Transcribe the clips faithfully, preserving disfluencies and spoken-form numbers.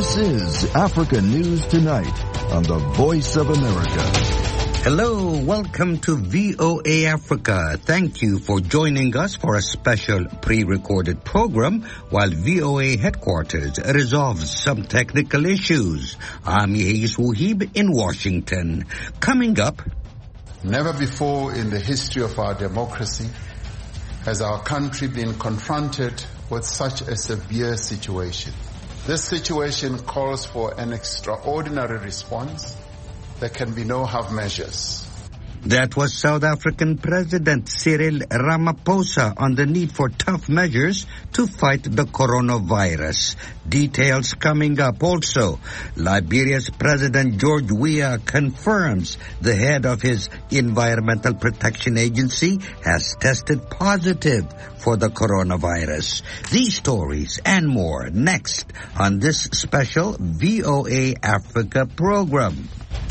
This is Africa News Tonight on the Voice of America. Hello, welcome to V O A Africa. Thank you for joining us for a special pre-recorded program while V O A headquarters resolves some technical issues. I'm Yehis Wuhib in Washington. Coming up, never before in the history of our democracy has our country been confronted with such a severe situation. This situation calls for an extraordinary response. There can be no half measures. That was South African President Cyril Ramaphosa on the need for tough measures to fight the coronavirus. Details coming up also. Liberia's President George Weah confirms the head of his Environmental Protection Agency has tested positive for the coronavirus. These stories and more next on this special V O A Africa program.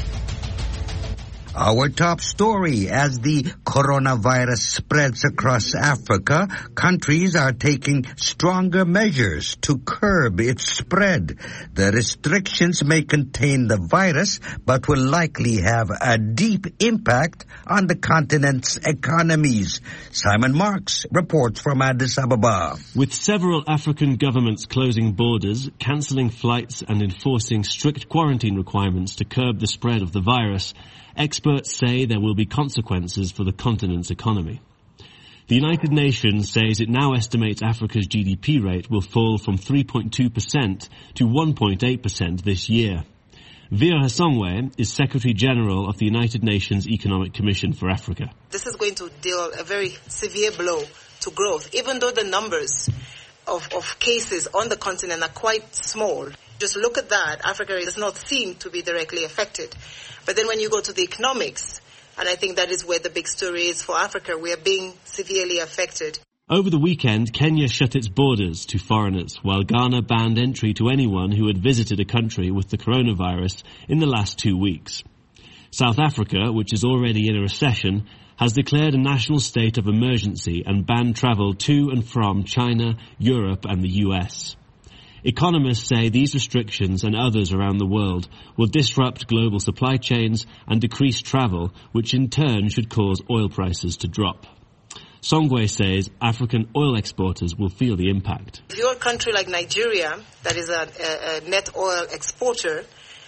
Our top story: as the coronavirus spreads across Africa, countries are taking stronger measures to curb its spread. The restrictions may contain the virus, but will likely have a deep impact on the continent's economies. Simon Marks reports from Addis Ababa. With several African governments closing borders, cancelling flights and enforcing strict quarantine requirements to curb the spread of the virus, experts say there will be consequences for the continent's economy. The United Nations says it now estimates Africa's G D P rate will fall from three point two percent to one point eight percent this year. Via Hasongwe is Secretary General of the United Nations Economic Commission for Africa. This is going to deal a very severe blow to growth, even though the numbers of, of cases on the continent are quite small. Just look at that. Africa does not seem to be directly affected. But then when you go to the economics, and I think that is where the big story is for Africa, we are being severely affected. Over the weekend, Kenya shut its borders to foreigners, while Ghana banned entry to anyone who had visited a country with the coronavirus in the last two weeks. South Africa, which is already in a recession, has declared a national state of emergency and banned travel to and from China, Europe and the U S. Economists say these restrictions and others around the world will disrupt global supply chains and decrease travel, which in turn should cause oil prices to drop. Songwe says African oil exporters will feel the impact. If you're a country like Nigeria, that is a, a, a net oil exporter,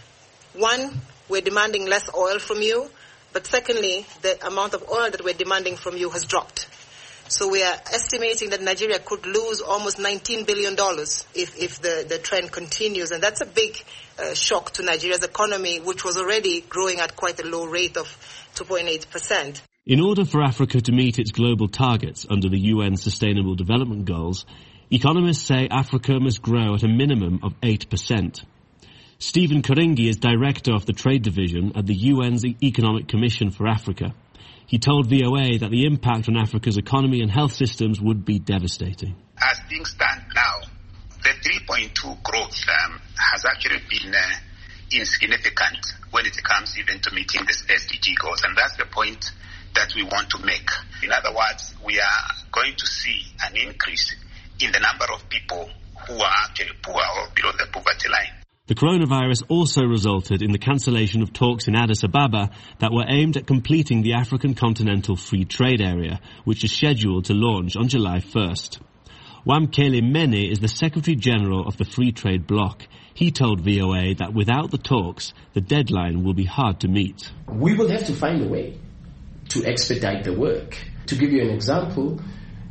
one, we're demanding less oil from you, but secondly, the amount of oil that we're demanding from you has dropped. So we are estimating that Nigeria could lose almost nineteen billion dollars if, if the, the trend continues. And that's a big uh, shock to Nigeria's economy, which was already growing at quite a low rate of two point eight percent. In order for Africa to meet its global targets under the U N Sustainable Development Goals, economists say Africa must grow at a minimum of eight percent. Stephen Karingi is director of the Trade Division at the U N's Economic Commission for Africa. He told V O A that the impact on Africa's economy and health systems would be devastating. As things stand now, the three point two growth um, has actually been uh, insignificant when it comes even to meeting the S D G goals, and that's the point that we want to make. In other words, we are going to see an increase in the number of people who are actually poor or below the poverty line. The coronavirus also resulted in the cancellation of talks in Addis Ababa that were aimed at completing the African Continental Free Trade Area, which is scheduled to launch on July first. Wamkele Mene is the Secretary General of the Free Trade Bloc. He told V O A that without the talks, the deadline will be hard to meet. We will have to find a way to expedite the work. To give you an example,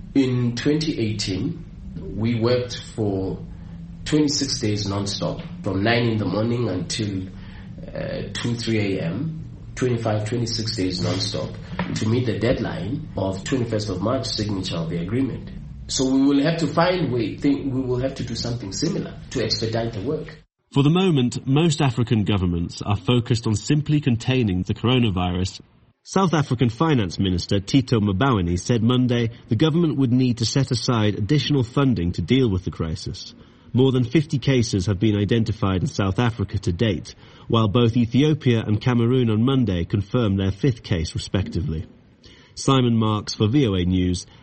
in twenty eighteen, we worked for twenty-six days non-stop, from nine in the morning until uh, two, three a.m., twenty-five, twenty-six days non-stop, to meet the deadline of twenty-first of March signature of the agreement. So we will have to find a way, think we will have to do something similar to expedite the work. For the moment, most African governments are focused on simply containing the coronavirus. South African Finance Minister Tito Mboweni said Monday the government would need to set aside additional funding to deal with the crisis. More than fifty cases have been identified in South Africa to date, while both Ethiopia and Cameroon on Monday confirmed their fifth case respectively. Simon Marks for V O A News,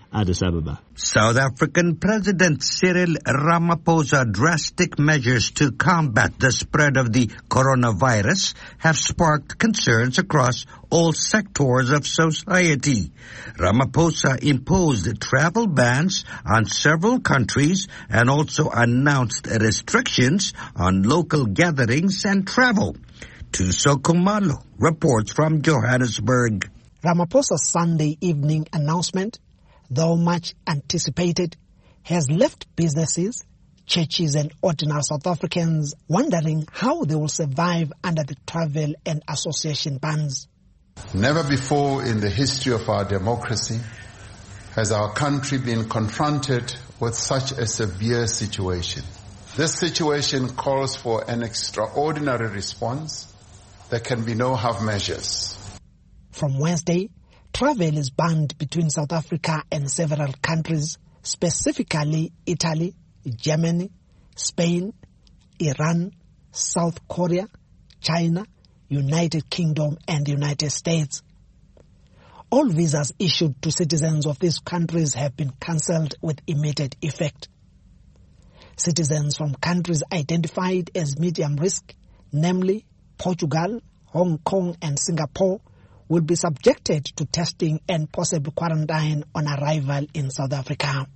Addis Ababa. South African President Cyril Ramaphosa's drastic measures to combat the spread of the coronavirus have sparked concerns across all sectors of society. Ramaphosa imposed travel bans on several countries and also announced restrictions on local gatherings and travel. Tuso Kumalo reports from Johannesburg. Ramaphosa's Sunday evening announcement, though much anticipated, has left businesses, churches and ordinary South Africans wondering how they will survive under the travel and association bans. Never before in the history of our democracy has our country been confronted with such a severe situation. This situation calls for an extraordinary response. There can be no half measures. From Wednesday, travel is banned between South Africa and several countries, specifically Italy, Germany, Spain, Iran, South Korea, China, United Kingdom and United States. All visas issued to citizens of these countries have been cancelled with immediate effect. Citizens from countries identified as medium risk, namely Portugal, Hong Kong and Singapore, will be subjected to testing and possible quarantine on arrival in South Africa.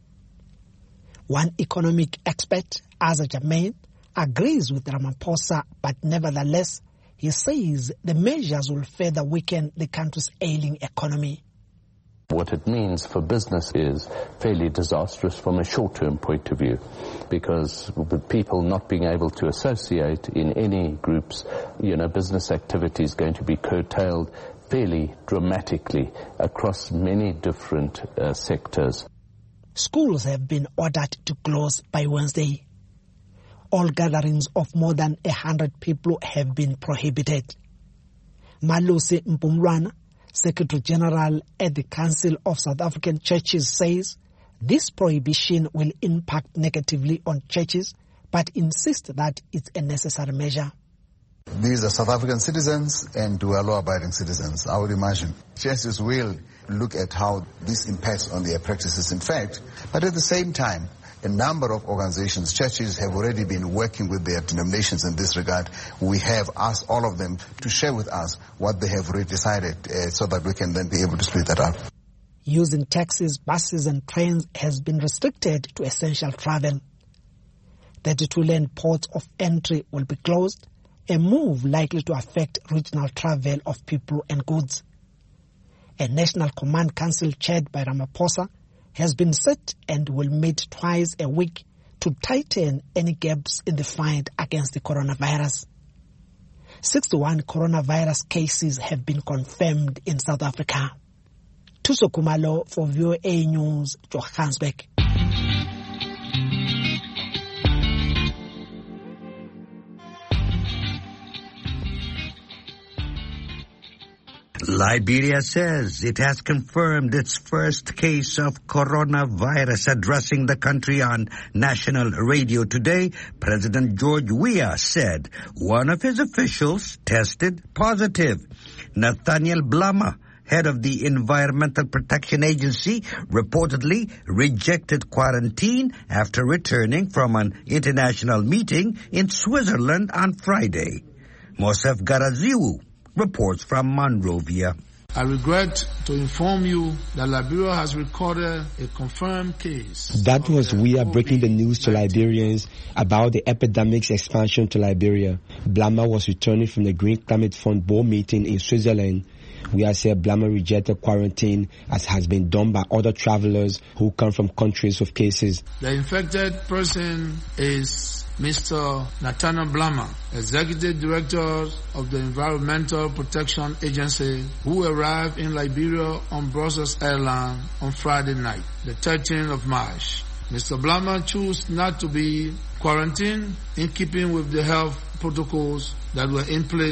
One economic expert, Asa Jermaine, agrees with Ramaphosa, but nevertheless, he says the measures will further weaken the country's ailing economy. What it means for business is fairly disastrous from a short-term point of view, because with people not being able to associate in any groups, you know, business activity is going to be curtailed fairly dramatically across many different uh, sectors. Schools have been ordered to close by Wednesday. All gatherings of more than a hundred people have been prohibited. Malusi Mpumlwana, Secretary General at the Council of South African Churches, says this prohibition will impact negatively on churches, but insists that it's a necessary measure. These are South African citizens and we are law-abiding citizens, I would imagine. Churches will look at how this impacts on their practices, in fact, but at the same time, a number of organizations, churches have already been working with their denominations in this regard. We have asked all of them to share with us what they have already decided uh, so that we can then be able to split that up. Using taxis, buses and trains has been restricted to essential travel. thirty-two land ports of entry will be closed, a move likely to affect regional travel of people and goods. A National Command Council chaired by Ramaphosa has been set and will meet twice a week to tighten any gaps in the fight against the coronavirus. sixty-one coronavirus cases have been confirmed in South Africa. Tuso Kumalo for V O A News, Johannesburg. Liberia says it has confirmed its first case of coronavirus. Addressing the country on national radio today, President George Weah said one of his officials tested positive. Nathaniel Blama, head of the Environmental Protection Agency, reportedly rejected quarantine after returning from an international meeting in Switzerland on Friday. Mosef Garaziu reports from Monrovia. I regret to inform you that Liberia has recorded a confirmed case. That was Weah breaking the news to Liberians about the epidemic's expansion to Liberia. Blama was returning from the Green Climate Fund board meeting in Switzerland. Weah said Blama rejected quarantine as has been done by other travelers who come from countries with cases. The infected person is Mister Nathaniel Blama, Executive Director of the Environmental Protection Agency, who arrived in Liberia on Brussels Airlines on Friday night, the thirteenth of March. Mister Blama chose not to be quarantined in keeping with the health protocols that were in place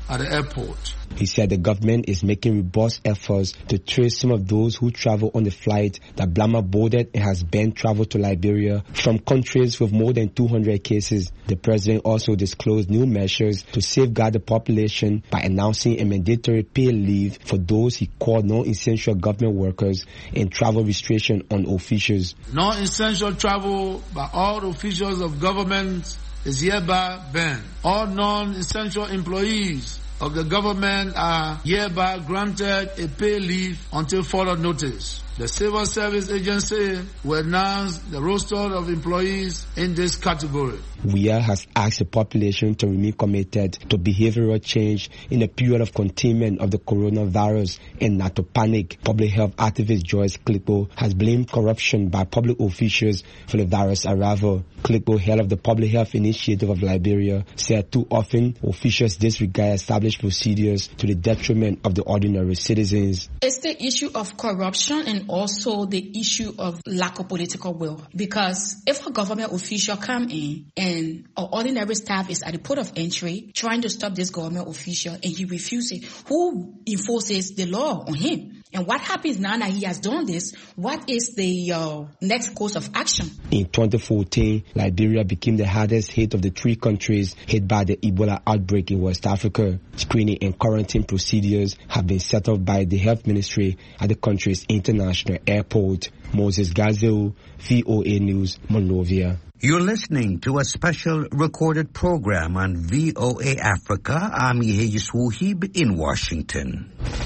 at the airport. He said the government is making robust efforts to trace some of those who travel on the flight that Blama boarded and has banned travel to Liberia from countries with more than two hundred cases. The president also disclosed new measures to safeguard the population by announcing a mandatory paid leave for those he called non-essential government workers and travel restriction on officials. Non-essential travel by all officials of government is hereby banned. All non-essential employees of the government are hereby granted a paid leave until further notice. The Civil Service Agency will announce the roster of employees in this category. W I A has asked the population to remain committed to behavioral change in a period of containment of the coronavirus and not to panic. Public health activist Joyce Klippo has blamed corruption by public officials for the virus arrival. Klippo, head of the Public Health Initiative of Liberia, said too often officials disregard established procedures to the detriment of the ordinary citizens. It's the issue of corruption and also the issue of lack of political will. Because if a government official come in and our ordinary staff is at the port of entry trying to stop this government official and he refuses, who enforces the law on him? And what happens now that he has done this? What is the uh, next course of action? In twenty fourteen, Liberia became the hardest hit of the three countries hit by the Ebola outbreak in West Africa. Screening and quarantine procedures have been set up by the health ministry at the country's international airport. Moses Gazeo, V O A News, Monrovia. You're listening to a special recorded program on V O A Africa. I'm Yeheyes Wuhib in Washington.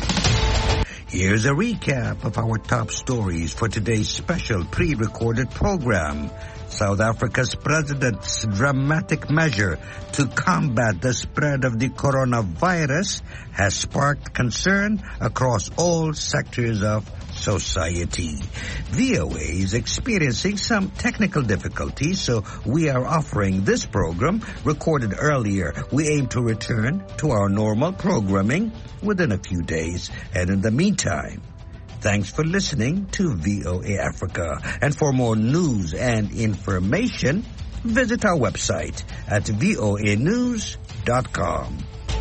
Here's a recap of our top stories for today's special pre-recorded program. South Africa's president's dramatic measure to combat the spread of the coronavirus has sparked concern across all sectors of society. V O A is experiencing some technical difficulties, so we are offering this program recorded earlier. We aim to return to our normal programming within a few days, and in the meantime, thanks for listening to V O A Africa. And for more news and information, visit our website at V O A news dot com.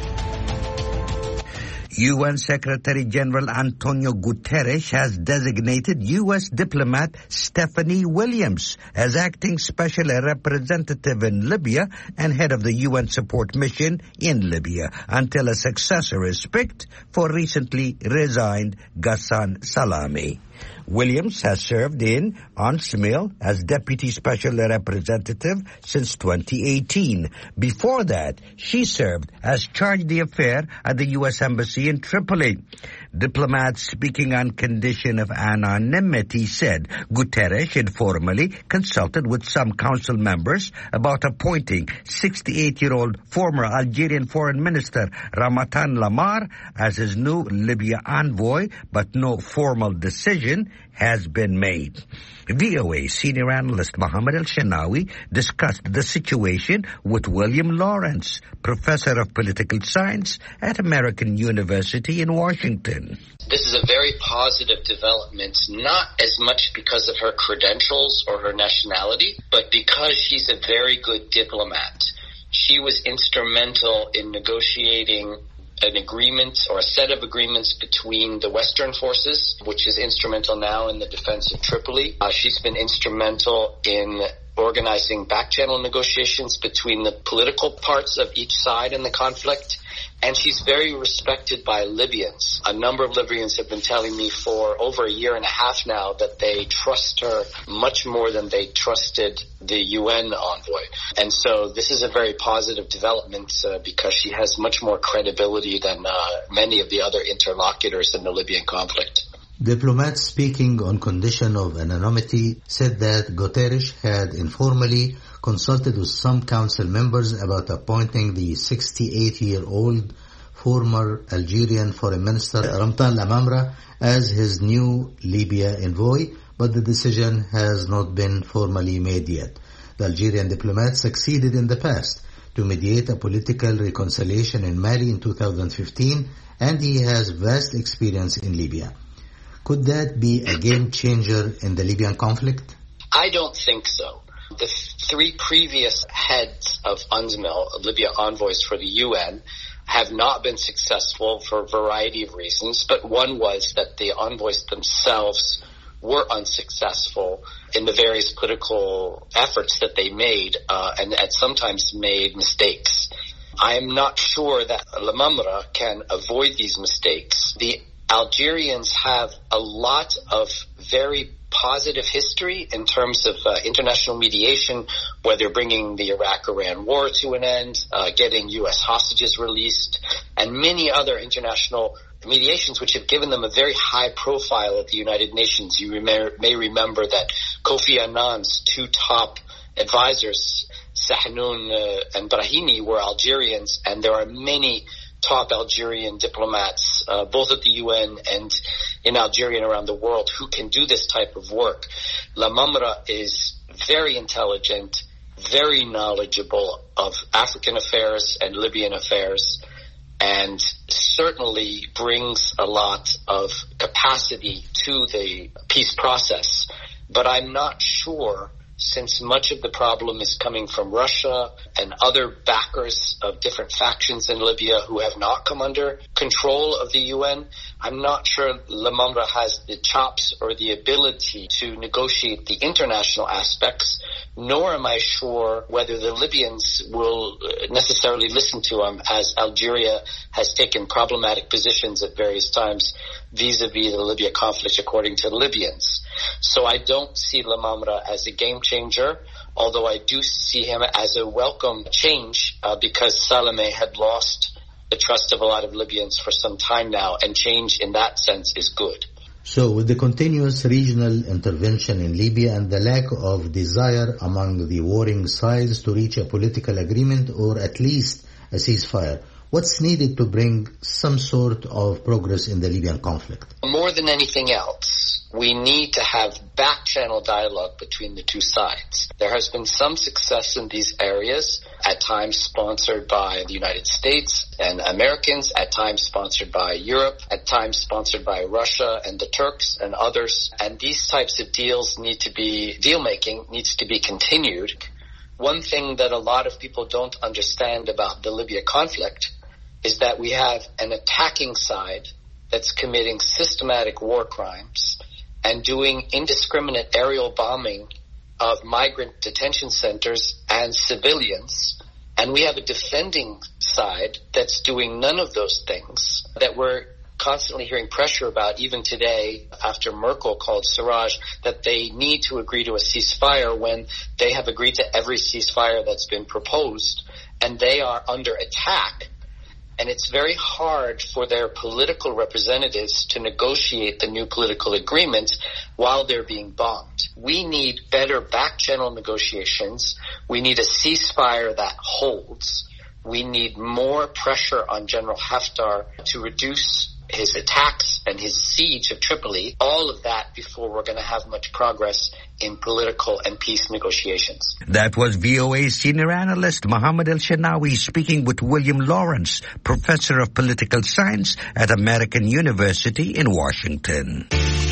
U N Secretary General Antonio Guterres has designated U S diplomat Stephanie Williams as acting special representative in Libya and head of the U N support mission in Libya until a successor is picked for recently resigned Ghassan Salami. Williams has served in UNSMIL as Deputy Special Representative since twenty eighteen. Before that, she served as Charge d'Affaires at the U S Embassy in Tripoli. Diplomats speaking on condition of anonymity said Guterres informally consulted with some council members about appointing sixty-eight-year-old former Algerian Foreign Minister Ramatan Lamar as his new Libya envoy, but no formal decision has been made. V O A senior analyst Mohammed El-Shenawi discussed the situation with William Lawrence, professor of political science at American University in Washington. This is a very positive development, not as much because of her credentials or her nationality, but because she's a very good diplomat. She was instrumental in negotiating an agreement or a set of agreements between the Western forces, which is instrumental now in the defense of Tripoli. Uh, she's been instrumental in organizing back-channel negotiations between the political parts of each side in the conflict. And she's very respected by Libyans. A number of Libyans have been telling me for over a year and a half now that they trust her much more than they trusted the U N envoy. And so this is a very positive development uh, because she has much more credibility than uh, many of the other interlocutors in the Libyan conflict. Diplomats speaking on condition of anonymity said that Guterres had informally consulted with some council members about appointing the sixty-eight-year-old former Algerian Foreign Minister Ramatan Lamamra as his new Libya envoy, but the decision has not been formally made yet. The Algerian diplomat succeeded in the past to mediate a political reconciliation in Mali in two thousand fifteen, and he has vast experience in Libya. Could that be a game changer in the Libyan conflict? I don't think so. The three previous heads of UNSMIL, Libya envoys for the U N, have not been successful for a variety of reasons, but one was that the envoys themselves were unsuccessful in the various political efforts that they made, uh, and had sometimes made mistakes. I am not sure that Lamamra can avoid these mistakes. The Algerians have a lot of very positive history in terms of uh, international mediation, whether bringing the Iraq-Iran war to an end, uh, getting U S hostages released, and many other international mediations which have given them a very high profile at the United Nations. You may, may remember that Kofi Annan's two top advisors, Sahnoun uh, and Brahimi, were Algerians, and there are many top Algerian diplomats, uh, both at the U N and in Algeria and around the world, who can do this type of work. Lamamra is very intelligent, very knowledgeable of African affairs and Libyan affairs, and certainly brings a lot of capacity to the peace process. But I'm not sure, since much of the problem is coming from Russia and other backers of different factions in Libya who have not come under control of the U N, I'm not sure Lamamra has the chops or the ability to negotiate the international aspects, nor am I sure whether the Libyans will necessarily listen to him, as Algeria has taken problematic positions at various times vis-a-vis the Libya conflict, according to Libyans. So I don't see Lamamra as a game changer, although I do see him as a welcome change uh, because Salameh had lost the trust of a lot of Libyans for some time now, and change in that sense is good. So with the continuous regional intervention in Libya and the lack of desire among the warring sides to reach a political agreement or at least a ceasefire, what's needed to bring some sort of progress in the Libyan conflict? More than anything else, we need to have back-channel dialogue between the two sides. There has been some success in these areas, at times sponsored by the United States and Americans, at times sponsored by Europe, at times sponsored by Russia and the Turks and others. And these types of deals need to be, deal-making needs to be continued. One thing that a lot of people don't understand about the Libya conflict is that we have an attacking side that's committing systematic war crimes and doing indiscriminate aerial bombing of migrant detention centers and civilians. And we have a defending side that's doing none of those things, that we're constantly hearing pressure about, even today, after Merkel called Sarraj, that they need to agree to a ceasefire when they have agreed to every ceasefire that's been proposed, and they are under attack. And it's very hard for their political representatives to negotiate the new political agreement while they're being bombed. We need better back-channel negotiations. We need a ceasefire that holds. We need more pressure on General Haftar to reduce his attacks and his siege of Tripoli, all of that before we're going to have much progress in political and peace negotiations. That was V O A senior analyst Mohammed El-Shenawi speaking with William Lawrence, professor of political science at American University in Washington.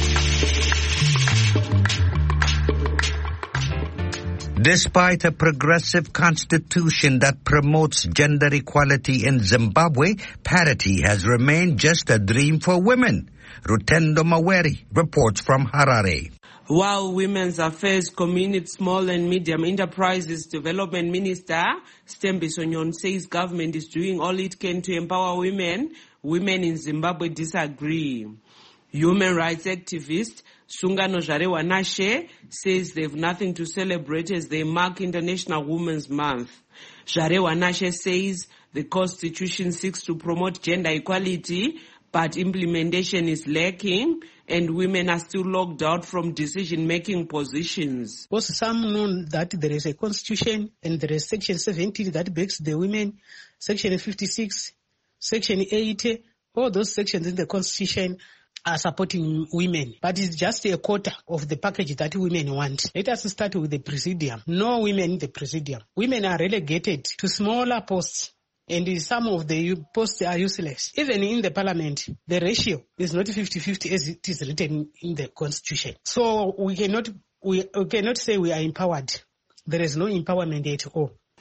Despite a progressive constitution that promotes gender equality in Zimbabwe, parity has remained just a dream for women. Rutendo Maweri reports from Harare. While Women's Affairs Community Small and Medium Enterprises Development Minister Stembiso Nyon says government is doing all it can to empower women, women in Zimbabwe disagree. Human rights activist Sungano Jarewanashe says they have nothing to celebrate as they mark International Women's Month. Jarewanashe says the Constitution seeks to promote gender equality, but implementation is lacking and women are still locked out from decision-making positions. Also, some know that there is a Constitution and there is Section seventeen that backs the women, Section fifty-six, Section eighty, all those sections in the Constitution are supporting women, but it's just a quarter of the package that women want. Let us start with the presidium. No women in the presidium. Women are relegated to smaller posts, and some of the posts are useless. Even in the parliament, the ratio is not fifty-fifty as it is written in the constitution. So we cannot we, we cannot say we are empowered. There is no empowerment at all.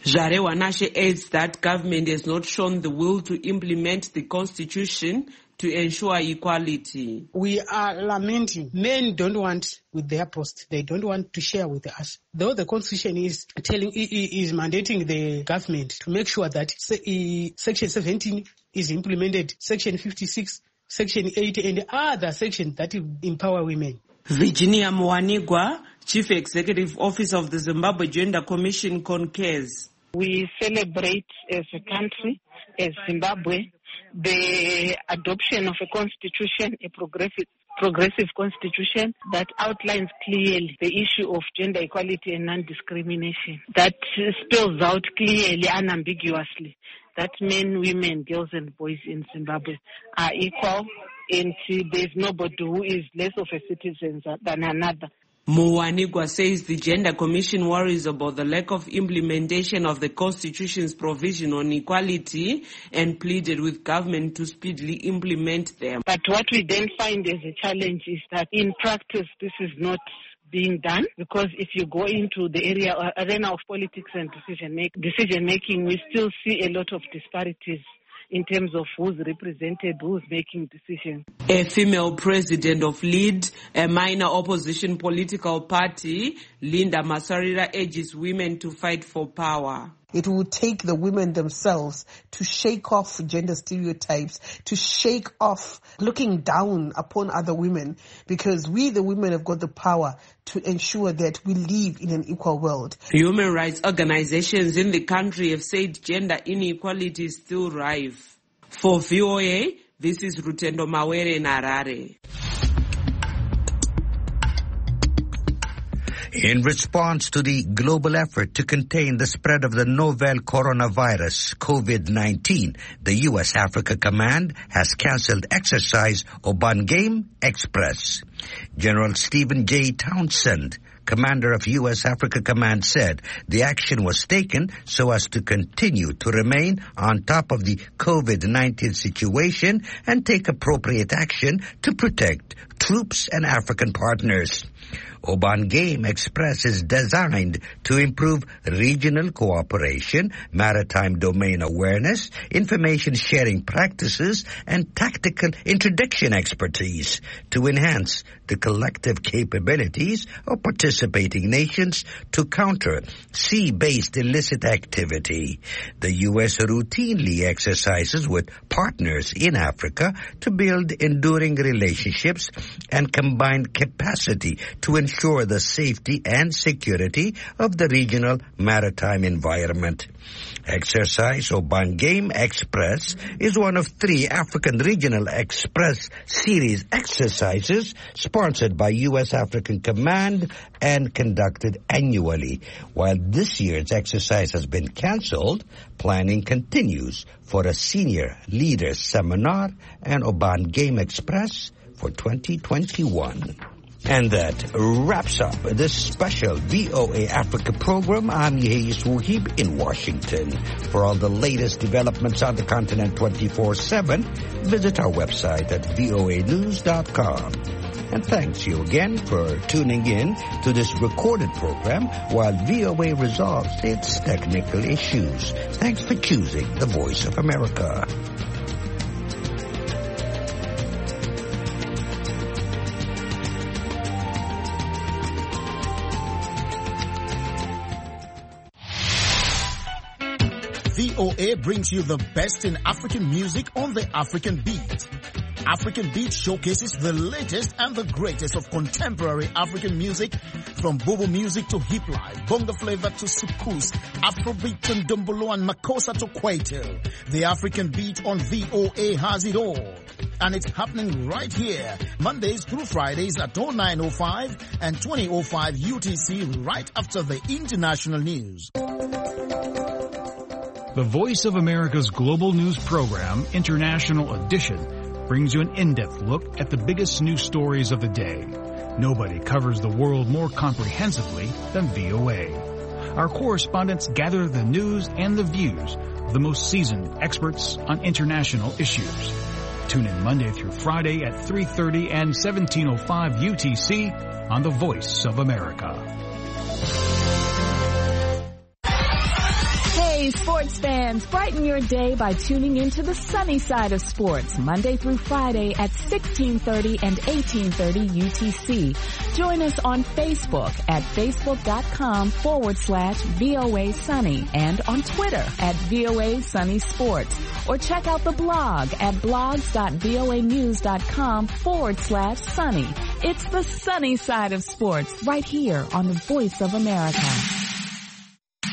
Jare Wanashe adds that government has not shown the will to implement the constitution to ensure equality. We are lamenting. Men don't want with their post. They don't want to share with us. Though the constitution is telling, is mandating the government to make sure that section seventeen is implemented, section fifty-six, section eighty, and other sections that empower women. Virginia Mwanigwa, Chief Executive Officer of the Zimbabwe Gender Commission, concurs. We celebrate as a country, as Zimbabwe, the adoption of a constitution, a progressive progressive constitution that outlines clearly the issue of gender equality and non-discrimination, that spells out clearly, unambiguously, that men, women, girls and boys in Zimbabwe are equal, and there's nobody who is less of a citizen than another. Muwanigwa says the Gender Commission worries about the lack of implementation of the Constitution's provision on equality and pleaded with government to speedily implement them. But what we then find as a challenge is that in practice this is not being done, because if you go into the area or arena of politics and decision make, decision making, we still see a lot of disparities in terms of who's represented, who's making decisions. A female president of LEAD, a minor opposition political party, Linda Masarira, urges women to fight for power. It will take the women themselves to shake off gender stereotypes, to shake off looking down upon other women, because we, the women, have got the power to ensure that we live in an equal world. Human rights organizations in the country have said gender inequality is still rife. For V O A, this is Rutendo Mawere in Harare. In response to the global effort to contain the spread of the novel coronavirus, COVID nineteen, the U S Africa Command has cancelled exercise Obangame Express. General Stephen J. Townsend, commander of U S Africa Command, said the action was taken so as to continue to remain on top of the COVID nineteen situation and take appropriate action to protect troops and African partners. Obangame Express is designed to improve regional cooperation, maritime domain awareness, information sharing practices, and tactical interdiction expertise to enhance the collective capabilities of participating nations to counter sea-based illicit activity. The U S routinely exercises with partners in Africa to build enduring relationships and combine capacity to ensure the safety and security of the regional maritime environment. Exercise Obangame Express is one of three African Regional Express Series exercises sponsored by U S African Command and conducted annually. While this year's exercise has been cancelled, planning continues for a senior leaders seminar and Obangame Express for twenty twenty-one. And that wraps up this special V O A Africa program. I'm Yehis Wuhib in Washington. For all the latest developments on the continent twenty-four seven, visit our website at V O A news dot com. And thanks you again for tuning in to this recorded program while V O A resolves its technical issues. Thanks for choosing the Voice of America. V O A brings you the best in African music on the African Beat. African Beat showcases the latest and the greatest of contemporary African music, from Bobo music to hip life, bongo flavor to soukous, Afrobeat and Dombolo and Makossa to Kwaito. The African Beat on V O A has it all. And it's happening right here, Mondays through Fridays at oh nine oh five and twenty oh five U T C, right after the international news. The Voice of America's global news program, International Edition, brings you an in-depth look at the biggest news stories of the day. Nobody covers the world more comprehensively than V O A. Our correspondents gather the news and the views of the most seasoned experts on international issues. Tune in Monday through Friday at three thirty and seventeen oh five U T C on the Voice of America. Hey, sports fans, brighten your day by tuning into the sunny side of sports, Monday through Friday at sixteen thirty and eighteen thirty U T C. Join us on Facebook at facebook.com forward slash VOA Sunny and on Twitter at VOA Sunny Sports. Or check out the blog at blogs.voanews.com forward slash sunny. It's the sunny side of sports right here on the Voice of America.